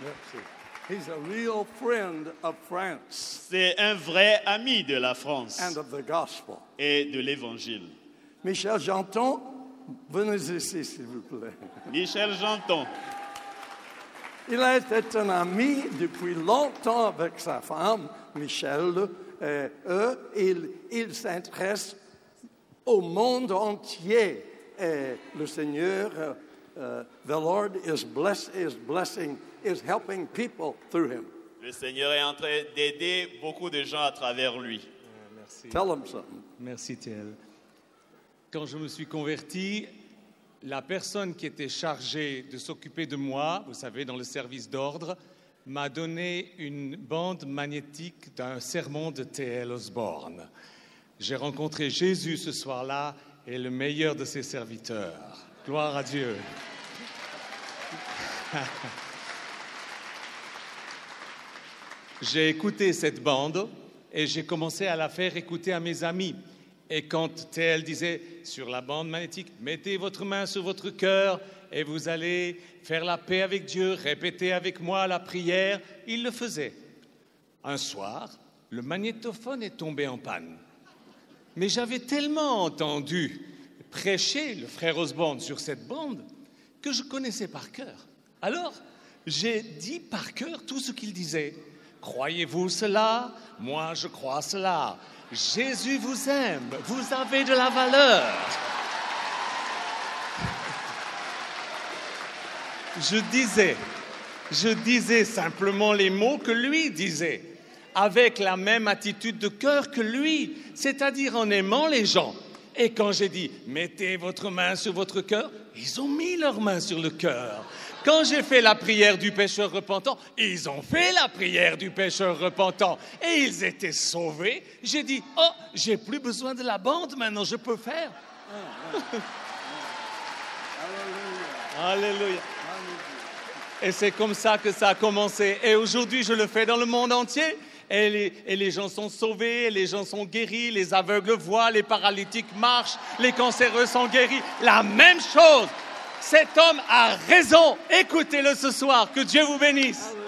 Merci. He's a real friend of France C'est un vrai ami de la France and of the gospel. et de l'Évangile. Michel Janton, venez ici, s'il vous plaît. Michel Janton. Il a été un ami depuis longtemps avec sa femme, Michel. Ils s'intéressent au monde entier. Et le Seigneur, the Lord is helping people through him. Le Seigneur est en train d'aider beaucoup de gens à travers lui. Merci. Tell him something. Merci, TL. Quand je me suis converti, la personne qui était chargée de s'occuper de moi, vous savez, dans le service d'ordre, m'a donné une bande magnétique d'un sermon de T.L. Osborne. J'ai rencontré Jésus ce soir-là et le meilleur de ses serviteurs. Gloire à Dieu. J'ai écouté cette bande et j'ai commencé à la faire écouter à mes amis. Et quand T.L. disait sur la bande magnétique, mettez votre main sur votre cœur et vous allez faire la paix avec Dieu, répétez avec moi la prière, il le faisait. Un soir, le magnétophone est tombé en panne. Mais j'avais tellement entendu prêcher le frère Osborne sur cette bande que je connaissais par cœur. Alors, j'ai dit par cœur tout ce qu'il disait. Croyez-vous cela? Moi, je crois cela. Jésus vous aime, vous avez de la valeur. Je disais simplement les mots que lui disait, avec la même attitude de cœur que lui, c'est-à-dire en aimant les gens. Et quand j'ai dit « mettez votre main sur votre cœur », ils ont mis leur main sur le cœur. Quand j'ai fait la prière du pécheur repentant, ils ont fait la prière du pécheur repentant et ils étaient sauvés. J'ai dit « oh, j'ai plus besoin de la bande maintenant, je peux faire. » Alléluia. Et c'est comme ça que ça a commencé. Et aujourd'hui, je le fais dans le monde entier. Et les gens sont sauvés, les gens sont guéris, les aveugles voient, les paralytiques marchent, les cancéreux sont guéris. La même chose. Cet homme a raison. Écoutez-le ce soir. Que Dieu vous bénisse.